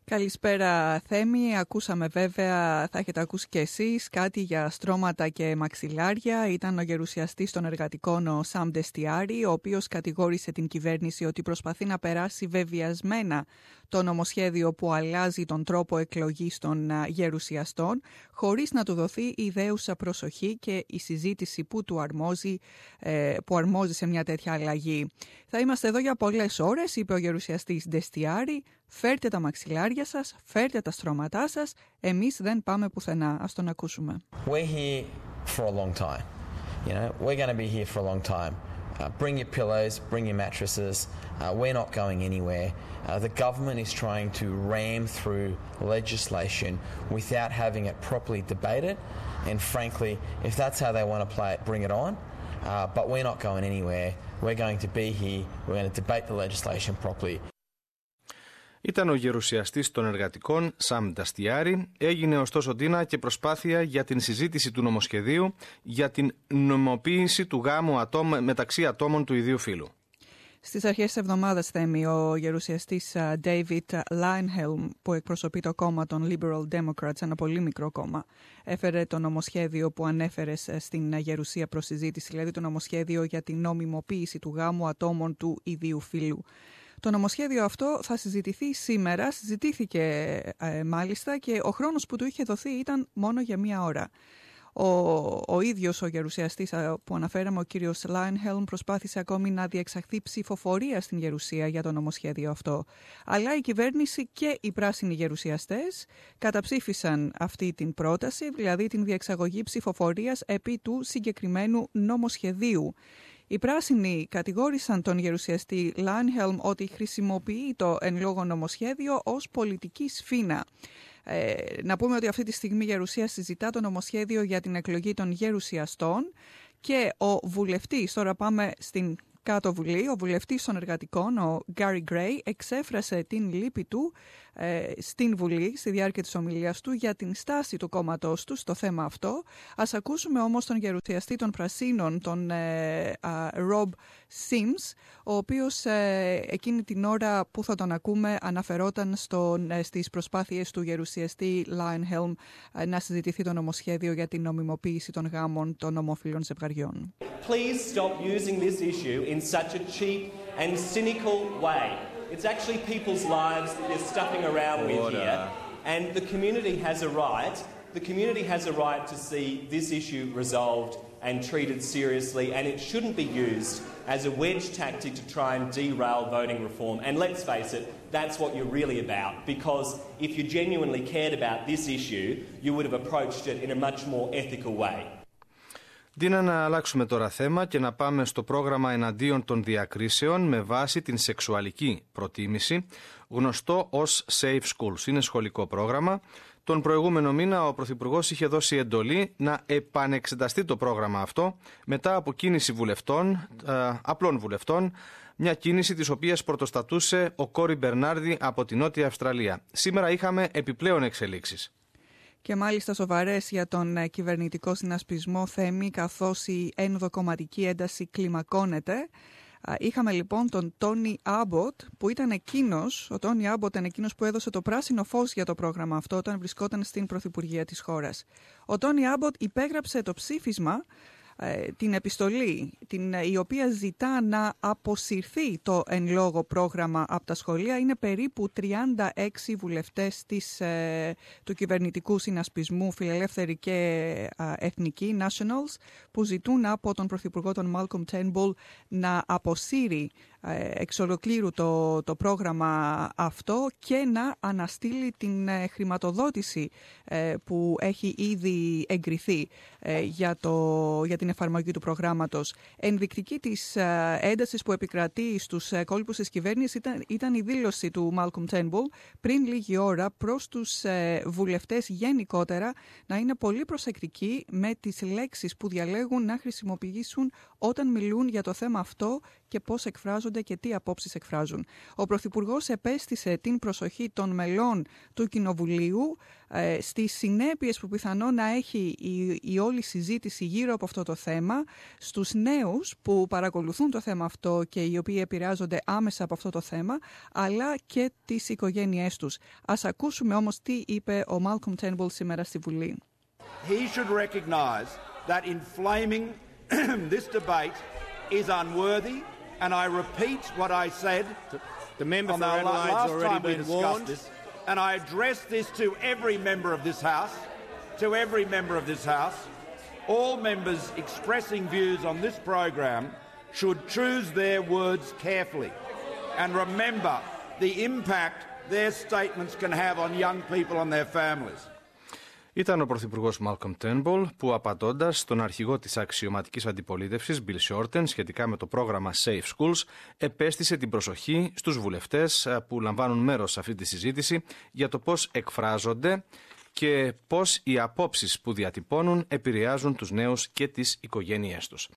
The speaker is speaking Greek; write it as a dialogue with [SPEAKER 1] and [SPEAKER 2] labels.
[SPEAKER 1] Καλησπέρα Θέμη, ακούσαμε βέβαια, θα έχετε ακούσει και εσείς, κάτι για στρώματα και μαξιλάρια. Ήταν ο γερουσιαστής των εργατικών ο Σαμ Ντεστιάρη, ο οποίος κατηγόρησε την κυβέρνηση ότι προσπαθεί να περάσει βεβαιασμένα το νομοσχέδιο που αλλάζει τον τρόπο εκλογής των γερουσιαστών, χωρίς να του δοθεί η ιδέουσα προσοχή και η συζήτηση που αρμόζει σε μια τέτοια αλλαγή. Θα είμαστε εδώ για πολλές ώρες, είπε ο γερουσιαστής Ντεστιάρη. Φέρτε τα μαξιλάρια σας, φέρτε τα στρώματά σας, εμείς δεν πάμε πουθενά. Ας τον ακούσουμε.
[SPEAKER 2] We're here for a long time. You know, we're going to be here for a long time. Bring your pillows, bring your mattresses. We're not going anywhere. The government is trying to ram through legislation without having it properly debated. And frankly, if that's how they want to play it, bring it on. But we're not going anywhere. We're going to be here. We're going to debate the legislation properly.
[SPEAKER 3] Ήταν ο γερουσιαστής των εργατικών Σαμ Ντεστιάρη. Έγινε ωστόσο Ντίνα και προσπάθεια για την συζήτηση του νομοσχεδίου για την νομιμοποίηση του γάμου μεταξύ ατόμων του ιδίου φύλου.
[SPEAKER 1] Στις αρχές της εβδομάδας, Θέμη, ο γερουσιαστής David Leinhelm, που εκπροσωπεί το κόμμα των Liberal Democrats, ένα πολύ μικρό κόμμα, έφερε το νομοσχέδιο που ανέφερε στην γερουσία προς συζήτηση, δηλαδή το νομοσχέδιο για την νομιμοποίηση του γάμου ατόμων του ιδίου φύλου. Το νομοσχέδιο αυτό θα συζητηθεί σήμερα, συζητήθηκε μάλιστα και ο χρόνος που του είχε δοθεί ήταν μόνο για μία ώρα. Ο ίδιος ο γερουσιαστής που αναφέραμε, ο κύριος Leinhelm, προσπάθησε ακόμη να διεξαχθεί ψηφοφορία στην γερουσία για το νομοσχέδιο αυτό. Αλλά η κυβέρνηση και οι πράσινοι γερουσιαστές καταψήφισαν αυτή την πρόταση, δηλαδή την διεξαγωγή ψηφοφορίας επί του συγκεκριμένου νομοσχεδίου. Οι πράσινοι κατηγόρησαν τον γερουσιαστή Leinhelm ότι χρησιμοποιεί το εν λόγω νομοσχέδιο ως πολιτική σφήνα. Να πούμε ότι αυτή τη στιγμή η Γερουσία συζητά το νομοσχέδιο για την εκλογή των γερουσιαστών και ο βουλευτής, τώρα πάμε στην κάτω βουλή, ο βουλευτής των εργατικών, ο Gary Gray, εξέφρασε την λύπη του στην Βουλή, στη διάρκεια της ομιλίας του, για την στάση του κόμματός του στο θέμα αυτό. Ας ακούσουμε όμως τον γερουσιαστή των Πρασίνων, τον Rob Sims, ο οποίος εκείνη την ώρα που θα τον ακούμε αναφερόταν στις προσπάθειες του γερουσιαστή Leinhelm να συζητηθεί το νομοσχέδιο για την νομιμοποίηση των γάμων των ομόφυλων ζευγαριών.
[SPEAKER 4] Please stop using this issue in such a cheap and cynical way. It's actually people's lives that you're stuffing around with here, and the community has a right. The community has a right to see this issue resolved and treated seriously, and it shouldn't be used as a wedge tactic to try and derail voting reform. And let's face it, that's what you're really about, because if you genuinely cared about this issue, you would have approached it in a much more ethical way.
[SPEAKER 3] Ντίνα, να αλλάξουμε τώρα θέμα και να πάμε στο πρόγραμμα εναντίον των διακρίσεων με βάση την σεξουαλική προτίμηση, γνωστό ως Safe Schools. Είναι σχολικό πρόγραμμα. Τον προηγούμενο μήνα ο Πρωθυπουργός είχε δώσει εντολή να επανεξεταστεί το πρόγραμμα αυτό μετά από κίνηση βουλευτών, απλών βουλευτών, μια κίνηση της οποίας πρωτοστατούσε ο Κόρι Μπερνάρντι από την Νότια Αυστραλία. Σήμερα είχαμε επιπλέον εξελίξεις.
[SPEAKER 1] Και μάλιστα σοβαρές για τον κυβερνητικό συνασπισμό, Θέμη, καθώς η ενδοκομματική ένταση κλιμακώνεται. Είχαμε λοιπόν τον Τόνι Άμποτ, που ήταν εκείνος, ο Τόνι Άμποτ ήταν εκείνος που έδωσε το πράσινο φως για το πρόγραμμα αυτό όταν βρισκόταν στην Πρωθυπουργία της χώρας. Ο Τόνι Άμποτ υπέγραψε το ψήφισμα, την επιστολή η οποία ζητά να αποσυρθεί το εν λόγω πρόγραμμα από τα σχολεία. Είναι περίπου 36 βουλευτές του κυβερνητικού συνασπισμού Φιλελεύθεροι και Εθνικοί Nationals που ζητούν από τον Πρωθυπουργό τον Malcolm Turnbull να αποσύρει εξ ολοκλήρου το πρόγραμμα αυτό και να αναστείλει την χρηματοδότηση που έχει ήδη εγκριθεί για την εφαρμογή του προγράμματος. Ενδεικτική της έντασης που επικρατεί στους κόλπους της κυβέρνησης ήταν η δήλωση του Malcolm Turnbull πριν λίγη ώρα προς τους βουλευτές γενικότερα να είναι πολύ προσεκτικοί με τις λέξεις που διαλέγουν να χρησιμοποιήσουν όταν μιλούν για το θέμα αυτό και πώς εκφράζονται εκφράζονται και τι απόψεις εκφράζουν. Ο Πρωθυπουργός επέστησε την προσοχή των μελών του Κοινοβουλίου στις συνέπειες που πιθανόν να έχει η όλη συζήτηση γύρω από αυτό το θέμα, στους νέους που παρακολουθούν το θέμα αυτό και οι οποίοι επηρεάζονται άμεσα από αυτό το θέμα, αλλά και τις οικογένειές τους. Ας ακούσουμε όμως τι είπε ο Malcolm Turnbull σήμερα στη Βουλή.
[SPEAKER 5] He should recognise that inflaming this debate is unworthy, and I repeat what I said
[SPEAKER 4] the member
[SPEAKER 5] on
[SPEAKER 4] for
[SPEAKER 5] the
[SPEAKER 4] Adelaide's
[SPEAKER 5] last
[SPEAKER 4] already
[SPEAKER 5] time we
[SPEAKER 4] been
[SPEAKER 5] discussed
[SPEAKER 4] warned.
[SPEAKER 5] this, and I address this to every member of this House, to every member of this House. All members expressing views on this program should choose their words carefully and remember the impact their statements can have on young people and their families.
[SPEAKER 3] Ήταν ο Πρωθυπουργός Malcolm Turnbull που, απαντώντας στον αρχηγό της αξιωματικής αντιπολίτευσης Bill Shorten σχετικά με το πρόγραμμα Safe Schools, επέστησε την προσοχή στους βουλευτές που λαμβάνουν μέρος σε αυτή τη συζήτηση για το πώς εκφράζονται και πώς οι απόψεις που διατυπώνουν επηρεάζουν τους νέους και τις οικογένειές τους.